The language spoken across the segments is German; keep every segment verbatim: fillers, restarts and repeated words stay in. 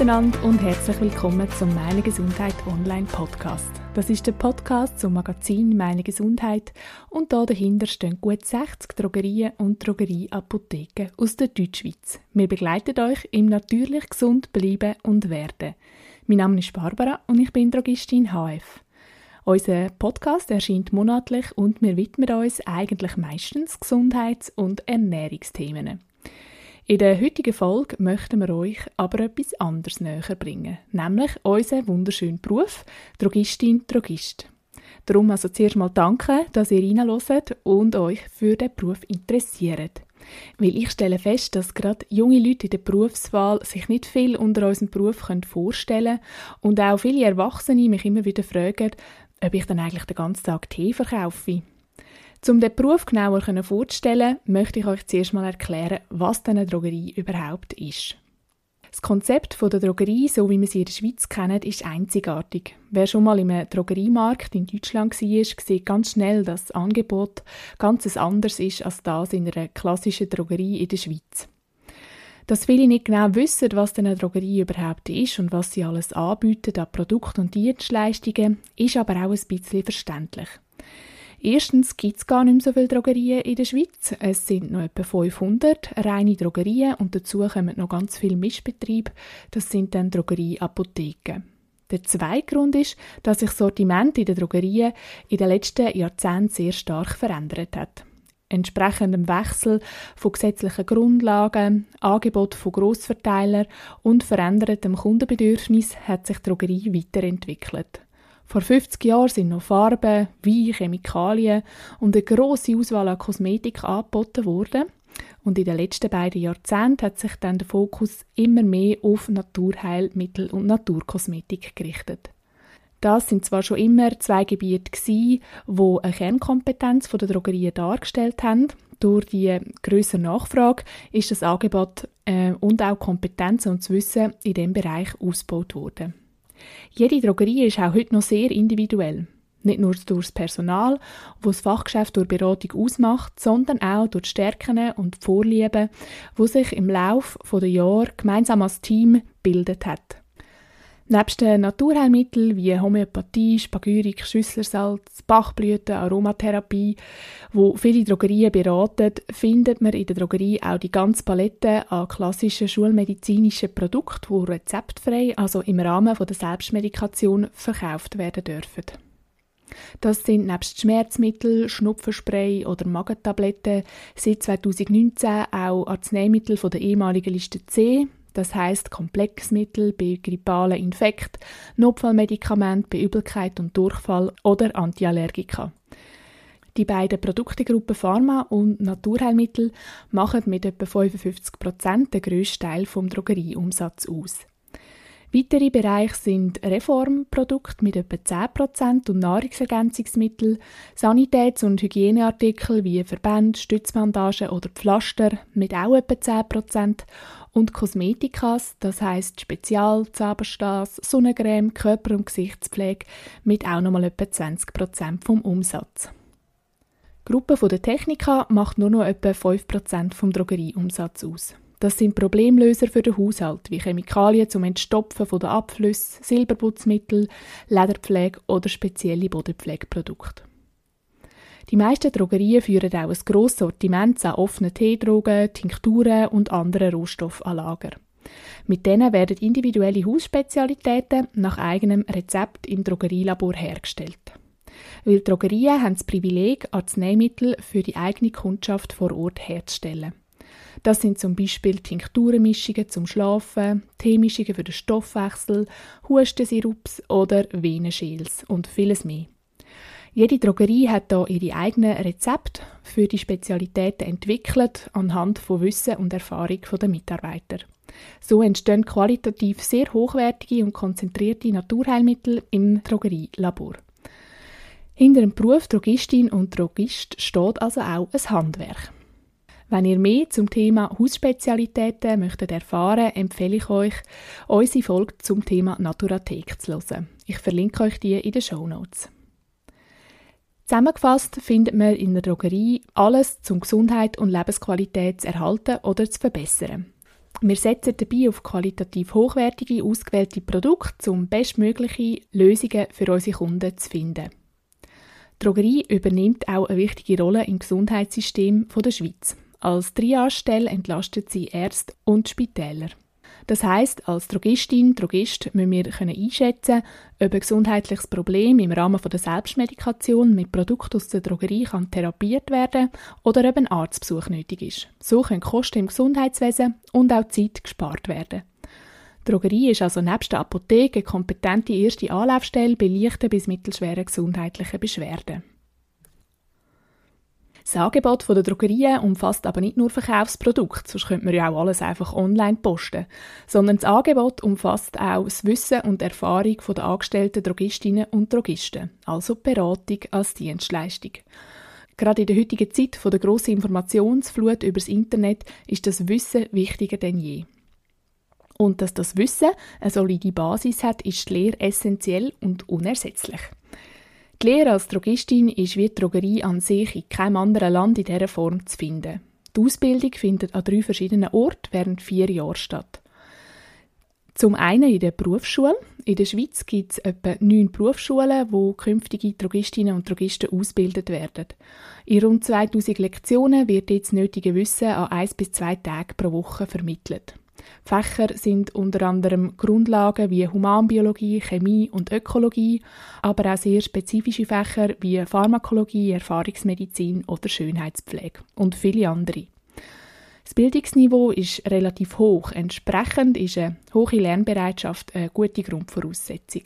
miteinander und herzlich willkommen zum «Meine Gesundheit Online Podcast». Das ist der Podcast zum Magazin «Meine Gesundheit» und da dahinter stehen gut sechzig Drogerien und Drogerieapotheken aus der Deutschschweiz. Wir begleiten euch im natürlich gesund bleiben und werden. Mein Name ist Barbara und ich bin Drogistin H F. Unser Podcast erscheint monatlich und wir widmen uns eigentlich meistens Gesundheits- und Ernährungsthemen. In der heutigen Folge möchten wir euch aber etwas anderes näher bringen, nämlich unseren wunderschönen Beruf Drogistin, Drogist. Darum also zuerst mal danke, dass ihr reinhört und euch für den Beruf interessiert. Weil ich stelle fest, dass gerade junge Leute in der Berufswahl sich nicht viel unter unserem Beruf vorstellen können und auch viele Erwachsene mich immer wieder fragen, ob ich dann eigentlich den ganzen Tag Tee verkaufe. Um den Beruf genauer vorzustellen, möchte ich euch zuerst mal erklären, was denn eine Drogerie überhaupt ist. Das Konzept der Drogerie, so wie wir sie in der Schweiz kennen, ist einzigartig. Wer schon mal im Drogeriemarkt in Deutschland war, sieht ganz schnell, dass das Angebot ganz anders ist als das in einer klassischen Drogerie in der Schweiz. Dass viele nicht genau wissen, was denn eine Drogerie überhaupt ist und was sie alles anbieten an Produkten und Dienstleistungen, ist aber auch ein bisschen verständlich. Erstens gibt es gar nicht mehr so viele Drogerien in der Schweiz. Es sind noch etwa fünfhundert reine Drogerien und dazu kommen noch ganz viele Mischbetriebe. Das sind dann Drogerieapotheken. Der zweite Grund ist, dass sich das Sortiment in den Drogerien in den letzten Jahrzehnten sehr stark verändert hat. Entsprechend dem Wechsel von gesetzlichen Grundlagen, Angebot von Grossverteilern und verändertem Kundenbedürfnis hat sich die Drogerie weiterentwickelt. Vor fünfzig Jahren sind noch Farben, Wein, Chemikalien und eine grosse Auswahl an Kosmetik angeboten worden. Und in den letzten beiden Jahrzehnten hat sich dann der Fokus immer mehr auf Naturheilmittel und Naturkosmetik gerichtet. Das sind zwar schon immer zwei Gebiete gewesen, die eine Kernkompetenz der Drogerien dargestellt haben. Durch die grössere Nachfrage ist das Angebot äh, und auch Kompetenzen und das Wissen in diesem Bereich ausgebaut worden. Jede Drogerie ist auch heute noch sehr individuell. Nicht nur durch das Personal, das das Fachgeschäft durch Beratung ausmacht, sondern auch durch die Stärken und die Vorlieben, die sich im Laufe der Jahre gemeinsam als Team gebildet hat. Nebst den Naturheilmitteln wie Homöopathie, Spagyrik, Schüsslersalz, Bachblüten, Aromatherapie, wo viele Drogerien beraten, findet man in der Drogerie auch die ganze Palette an klassischen schulmedizinischen Produkten, die rezeptfrei, also im Rahmen der Selbstmedikation, verkauft werden dürfen. Das sind nebst Schmerzmittel, Schnupfenspray oder Magentabletten seit zweitausendneunzehn auch Arzneimittel von der ehemaligen Liste C, das heisst Komplexmittel bei grippalen Infekten, Notfallmedikamente bei Übelkeit und Durchfall oder Antiallergika. Die beiden Produktegruppen Pharma und Naturheilmittel machen mit etwa fünfundfünfzig Prozent den grössten Teil des Drogerieumsatzes aus. Weitere Bereiche sind Reformprodukte mit etwa zehn Prozent und Nahrungsergänzungsmittel, Sanitäts- und Hygieneartikel wie Verbände, Stützbandagen oder Pflaster mit auch etwa zehn Prozent und Kosmetikas, das heisst Spezial, Zauberstas, Sonnencreme, Körper- und Gesichtspflege mit auch nochmal etwa zwanzig Prozent vom Umsatz. Die Gruppe der Technika macht nur noch etwa fünf Prozent vom Drogerieumsatz aus. Das sind Problemlöser für den Haushalt, wie Chemikalien zum Entstopfen der Abflüsse, Silberputzmittel, Lederpflege oder spezielle Bodenpflegeprodukte. Die meisten Drogerien führen auch ein grosses Sortiment an offenen Teedrogen, Tinkturen und anderen Rohstoffen an Lager. Mit denen werden individuelle Hausspezialitäten nach eigenem Rezept im Drogerielabor hergestellt. Weil die Drogerien haben das Privileg, Arzneimittel für die eigene Kundschaft vor Ort herzustellen. Das sind zum Beispiel Tinkturenmischungen zum Schlafen, Teemischungen für den Stoffwechsel, Hustensirups oder Venenschäls und vieles mehr. Jede Drogerie hat hier ihre eigenen Rezepte für die Spezialitäten entwickelt, anhand von Wissen und Erfahrung der Mitarbeiter. So entstehen qualitativ sehr hochwertige und konzentrierte Naturheilmittel im Drogerielabor. Hinter dem Beruf Drogistin und Drogist steht also auch ein Handwerk. Wenn ihr mehr zum Thema Hausspezialitäten möchtet erfahren, empfehle ich euch, unsere Folge zum Thema Naturathek zu hören. Ich verlinke euch die in den Shownotes. Zusammengefasst findet man in der Drogerie alles, um Gesundheit und Lebensqualität zu erhalten oder zu verbessern. Wir setzen dabei auf qualitativ hochwertige, ausgewählte Produkte, um bestmögliche Lösungen für unsere Kunden zu finden. Die Drogerie übernimmt auch eine wichtige Rolle im Gesundheitssystem der Schweiz. Als Triagestelle entlastet sie Ärzte und Spitäler. Das heisst, als Drogistin, Drogist müssen wir einschätzen, ob ein gesundheitliches Problem im Rahmen der Selbstmedikation mit Produkten aus der Drogerie kann therapiert werden oder ob ein Arztbesuch nötig ist. So können Kosten im Gesundheitswesen und auch Zeit gespart werden. Die Drogerie ist also nebst der Apotheke eine kompetente erste Anlaufstelle bei leichten bis mittelschweren gesundheitlichen Beschwerden. Das Angebot der Drogerien umfasst aber nicht nur Verkaufsprodukte, sonst könnte man ja auch alles einfach online posten, sondern das Angebot umfasst auch das Wissen und Erfahrung der angestellten Drogistinnen und Drogisten, also die Beratung als Dienstleistung. Gerade in der heutigen Zeit der grossen Informationsflut über das Internet ist das Wissen wichtiger denn je. Und dass das Wissen eine solide Basis hat, ist die Lehre essentiell und unersetzlich. Die Lehre als Drogistin ist wie die Drogerie an sich in keinem anderen Land in dieser Form zu finden. Die Ausbildung findet an drei verschiedenen Orten während vier Jahren statt. Zum einen in der Berufsschule. In der Schweiz gibt es etwa neun Berufsschulen, wo künftige Drogistinnen und Drogisten ausgebildet werden. In rund zweitausend Lektionen wird jetzt das nötige Wissen an eins bis zwei Tagen pro Woche vermittelt. Fächer sind unter anderem Grundlagen wie Humanbiologie, Chemie und Ökologie, aber auch sehr spezifische Fächer wie Pharmakologie, Erfahrungsmedizin oder Schönheitspflege und viele andere. Das Bildungsniveau ist relativ hoch, entsprechend ist eine hohe Lernbereitschaft eine gute Grundvoraussetzung.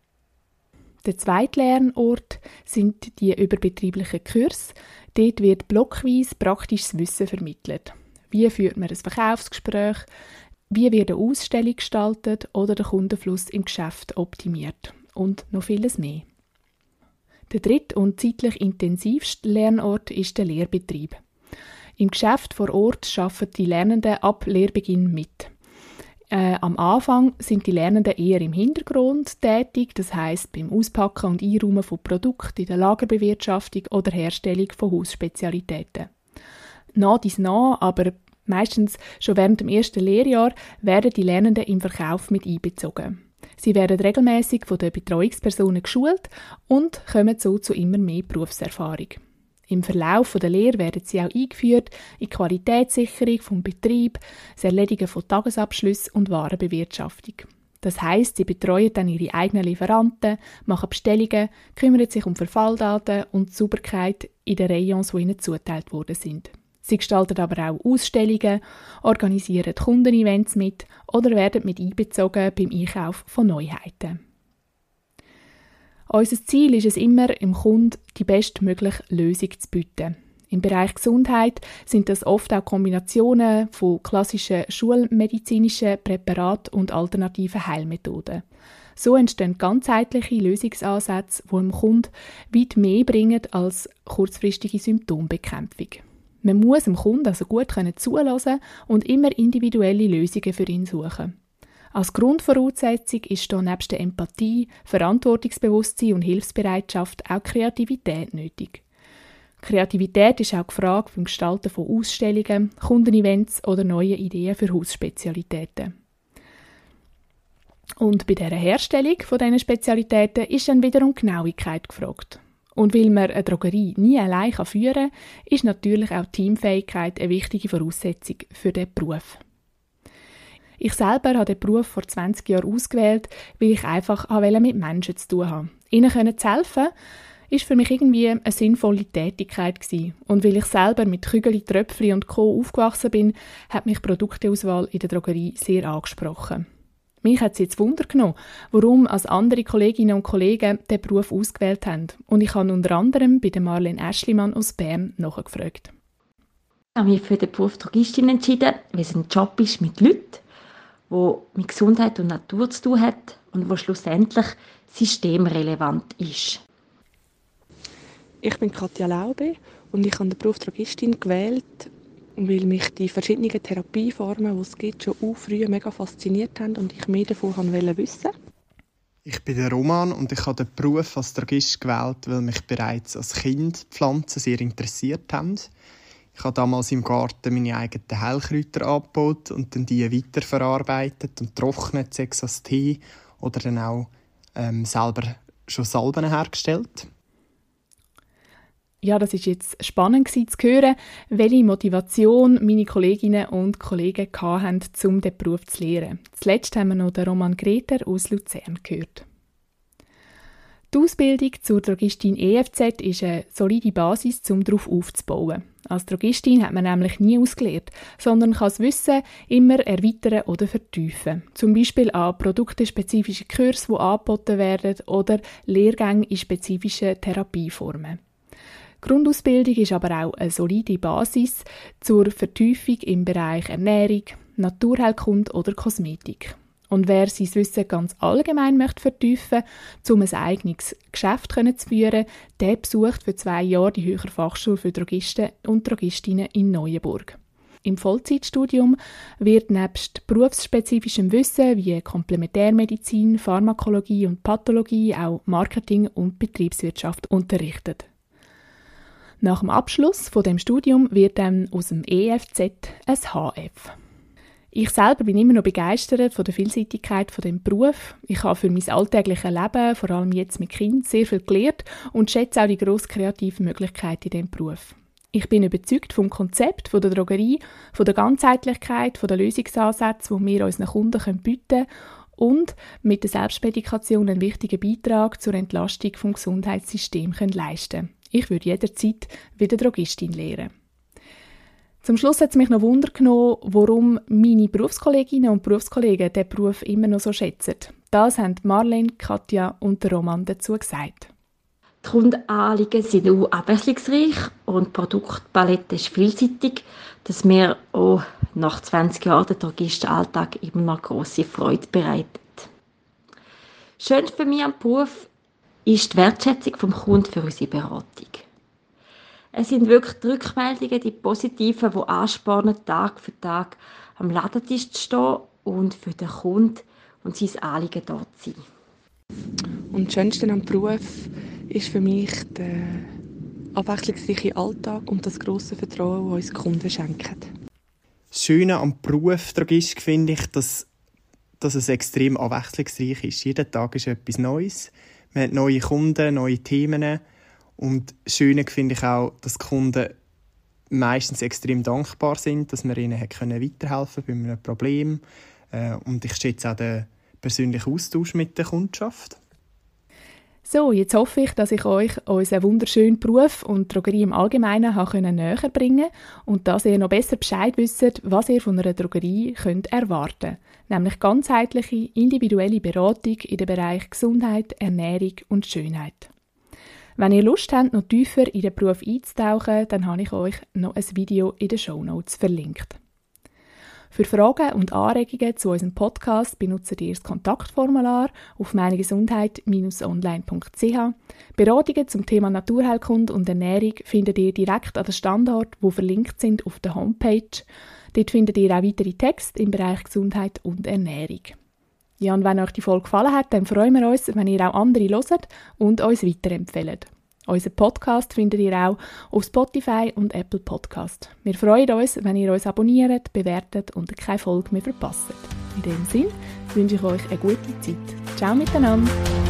Der zweite Lernort sind die überbetrieblichen Kurse. Dort wird blockweise praktisches Wissen vermittelt. Wie führt man ein Verkaufsgespräch? Wie wird eine Ausstellung gestaltet oder der Kundenfluss im Geschäft optimiert? Und noch vieles mehr. Der dritte und zeitlich intensivste Lernort ist der Lehrbetrieb. Im Geschäft vor Ort arbeiten die Lernenden ab Lehrbeginn mit. Äh, am Anfang sind die Lernenden eher im Hintergrund tätig, das heisst beim Auspacken und Einräumen von Produkten in der Lagerbewirtschaftung oder Herstellung von Hausspezialitäten. Nach dies nach, aber meistens schon während dem ersten Lehrjahr, werden die Lernenden im Verkauf mit einbezogen. Sie werden regelmäßig von den Betreuungspersonen geschult und kommen so zu immer mehr Berufserfahrung. Im Verlauf der Lehre werden sie auch eingeführt in die Qualitätssicherung vom Betrieb, das Erledigen von Tagesabschlüssen und Warenbewirtschaftung. Das heisst, sie betreuen dann ihre eigenen Lieferanten, machen Bestellungen, kümmern sich um Verfalldaten und die Sauberkeit in den Rayons, die ihnen zugeteilt worden sind. Sie gestalten aber auch Ausstellungen, organisieren Kundenevents mit oder werden mit einbezogen beim Einkauf von Neuheiten. Unser Ziel ist es immer, im Kunden die bestmögliche Lösung zu bieten. Im Bereich Gesundheit sind das oft auch Kombinationen von klassischen schulmedizinischen Präparaten und alternativen Heilmethoden. So entstehen ganzheitliche Lösungsansätze, die dem Kunden weit mehr bringen als kurzfristige Symptombekämpfung. Man muss dem Kunden also gut zuhören und immer individuelle Lösungen für ihn suchen. Als Grundvoraussetzung ist hier nebst der Empathie, Verantwortungsbewusstsein und Hilfsbereitschaft auch Kreativität nötig. Kreativität ist auch gefragt beim Gestalten von Ausstellungen, Kundenevents oder neuen Ideen für Hausspezialitäten. Und bei dieser Herstellung von diesen Spezialitäten ist dann wiederum Genauigkeit gefragt. Und weil man eine Drogerie nie allein führen kann, ist natürlich auch Teamfähigkeit eine wichtige Voraussetzung für diesen Beruf. Ich selber habe den Beruf vor zwanzig Jahren ausgewählt, weil ich einfach mit Menschen zu tun habe. Ihnen zu helfen, war für mich irgendwie eine sinnvolle Tätigkeit gewesen. Und weil ich selber mit Kügeli, Tröpfli und Co. aufgewachsen bin, hat mich die Produkteauswahl in der Drogerie sehr angesprochen. Mich hat es jetzt Wunder genommen, warum als andere Kolleginnen und Kollegen den Beruf ausgewählt haben. Und ich habe unter anderem bei der Marlene Aeschlimann aus Bern nachgefragt. Ich habe mich für den Beruf Drogistin entschieden, weil es ein Job ist mit Leuten, der mit Gesundheit und Natur zu tun hat und der schlussendlich systemrelevant ist. Ich bin Katja Laube und ich habe den Beruf Drogistin gewählt, weil mich die verschiedenen Therapieformen, die es gibt, schon auch früh mega fasziniert haben und ich mehr davon wollte wissen. Ich bin der Roman und ich habe den Beruf als Drogist gewählt, weil mich bereits als Kind Pflanzen sehr interessiert haben. Ich habe damals im Garten meine eigenen Heilkräuter angebaut und dann die weiterverarbeitet und trocknet, sei es als Tee oder dann auch ähm, selber schon Salben hergestellt. Ja, das ist jetzt spannend zu hören, welche Motivation meine Kolleginnen und Kollegen hatten, um diesen Beruf zu lernen. Zuletzt haben wir noch den Roman Greter aus Luzern gehört. Die Ausbildung zur Drogistin E F Z ist eine solide Basis, um darauf aufzubauen. Als Drogistin hat man nämlich nie ausgelernt, sondern kann das Wissen immer erweitern oder vertiefen. Zum Beispiel an produktespezifische Kurse, die angeboten werden, oder Lehrgänge in spezifischen Therapieformen. Die Grundausbildung ist aber auch eine solide Basis zur Vertiefung im Bereich Ernährung, Naturheilkunde oder Kosmetik. Und wer sein Wissen ganz allgemein möchte vertiefen, um ein eigenes Geschäft zu führen, der besucht für zwei Jahre die Höhere Fachschule für Drogisten und Drogistinnen in Neuenburg. Im Vollzeitstudium wird nebst berufsspezifischem Wissen wie Komplementärmedizin, Pharmakologie und Pathologie auch Marketing und Betriebswirtschaft unterrichtet. Nach dem Abschluss von dem Studium wird dann aus dem E F Z ein H F. Ich selber bin immer noch begeistert von der Vielseitigkeit von dem Beruf. Ich habe für mein alltägliches Leben, vor allem jetzt mit Kindern, sehr viel gelernt und schätze auch die grosse kreative Möglichkeit in diesem Beruf. Ich bin überzeugt vom Konzept von der Drogerie, von der Ganzheitlichkeit, von den Lösungsansätzen, die wir unseren Kunden bieten können und mit der Selbstmedikation einen wichtigen Beitrag zur Entlastung des Gesundheitssystems leisten können. Ich würde jederzeit wieder Drogistin lehren. Zum Schluss hat es mich noch Wunder genommen, warum meine Berufskolleginnen und Berufskollegen diesen Beruf immer noch so schätzen. Das haben Marlene, Katja und der Roman dazu gesagt. Die Kundenanliegen sind auch abwechslungsreich und die Produktpalette ist vielseitig, dass mir auch nach zwanzig Jahren der Drogistenalltag immer noch grosse Freude bereitet. Schön für mich am Beruf ist die Wertschätzung vom Kunden für unsere Beratung. Es sind wirklich die Rückmeldungen, die positiven, die anspornen, Tag für Tag am Ladentisch zu stehen und für den Kunden und sein Anliegen dort zu sein. Und das Schönste am Beruf ist für mich der abwechslungsreiche Alltag und das grosse Vertrauen, das uns die Kunden schenken. Das Schöne am Beruf Drogist finde ich, dass, dass es extrem abwechslungsreich ist. Jeden Tag ist etwas Neues. Man hat neue Kunden, neue Themen. Und das Schöne finde ich auch, dass die Kunden meistens extrem dankbar sind, dass wir ihnen weiterhelfen können bei einem Problem. Und ich schätze auch den persönlichen Austausch mit der Kundschaft. So, jetzt hoffe ich, dass ich euch unseren wunderschönen Beruf und Drogerie im Allgemeinen näher bringen konnte und dass ihr noch besser Bescheid wisst, was ihr von einer Drogerie könnt erwarten könnt. Nämlich ganzheitliche, individuelle Beratung in den Bereichen Gesundheit, Ernährung und Schönheit. Wenn ihr Lust habt, noch tiefer in den Beruf einzutauchen, dann habe ich euch noch ein Video in den Shownotes verlinkt. Für Fragen und Anregungen zu unserem Podcast benutzt ihr das Kontaktformular auf meinegesundheit Bindestrich online punkt c h. Beratungen zum Thema Naturheilkunde und Ernährung findet ihr direkt an den Standorten, die verlinkt sind auf der Homepage. Dort findet ihr auch weitere Texte im Bereich Gesundheit und Ernährung. Ja, und wenn euch die Folge gefallen hat, dann freuen wir uns, wenn ihr auch andere hört und uns weiterempfehlt. Unseren Podcast findet ihr auch auf Spotify und Apple Podcast. Wir freuen uns, wenn ihr uns abonniert, bewertet und keine Folge mehr verpasst. In dem Sinne wünsche ich euch eine gute Zeit. Ciao miteinander!